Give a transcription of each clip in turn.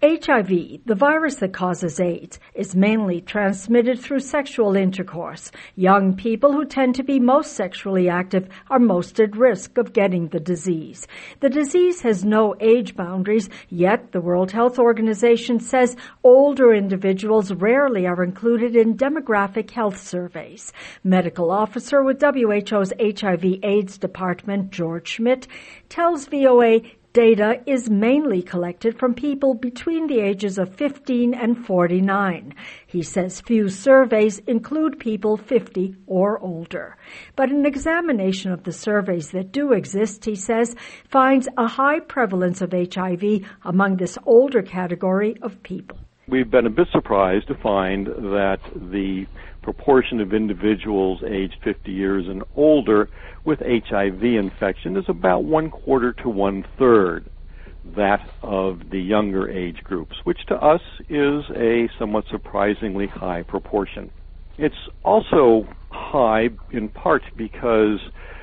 HIV, the virus that causes AIDS, is mainly transmitted through sexual intercourse. Young people who tend to be most sexually active are most at risk of getting the disease. The disease has no age boundaries, yet the World Health Organization says older individuals rarely are included in demographic health surveys. Medical officer with WHO's HIV/AIDS Department, George Schmidt, tells VOA data is mainly collected from people between the ages of 15 and 49. He says few surveys include people 50 or older. But an examination of the surveys that do exist, he says, finds a high prevalence of HIV among this older category of people. We've been a bit surprised to find that the proportion of individuals aged 50 years and older with HIV infection is about 1/4 to 1/3 that of the younger age groups, which to us is a somewhat surprisingly high proportion. It's also high in part because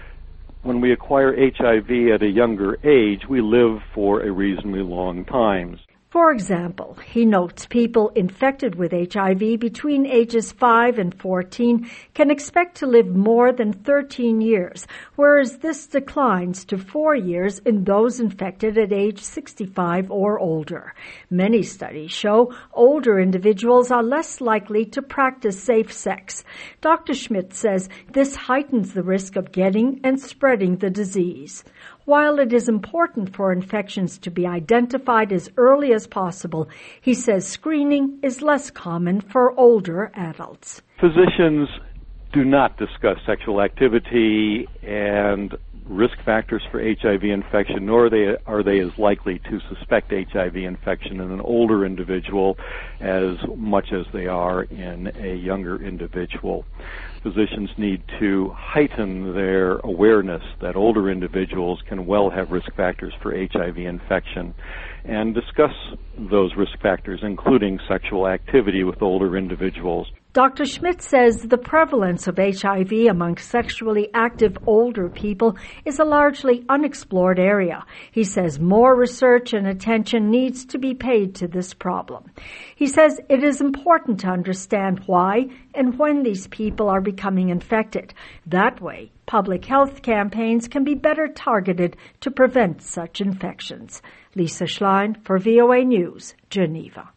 when we acquire HIV at a younger age, we live for a reasonably long time. For example, he notes people infected with HIV between ages 5 and 14 can expect to live more than 13 years, whereas this declines to 4 years in those infected at age 65 or older. Many studies show older individuals are less likely to practice safe sex. Dr. Schmidt says this heightens the risk of getting and spreading the disease. While it is important for infections to be identified as early as possible, he says screening is less common for older adults. Physicians do not discuss sexual activity and risk factors for HIV infection, nor are they as likely to suspect HIV infection in an older individual as much as they are in a younger individual. Physicians need to heighten their awareness that older individuals can well have risk factors for HIV infection and discuss those risk factors, including sexual activity with older individuals. Dr. Schmidt says the prevalence of HIV among sexually active older people is a largely unexplored area. He says more research and attention needs to be paid to this problem. He says it is important to understand why and when these people are becoming infected. That way, public health campaigns can be better targeted to prevent such infections. Lisa Schlein for VOA News, Geneva.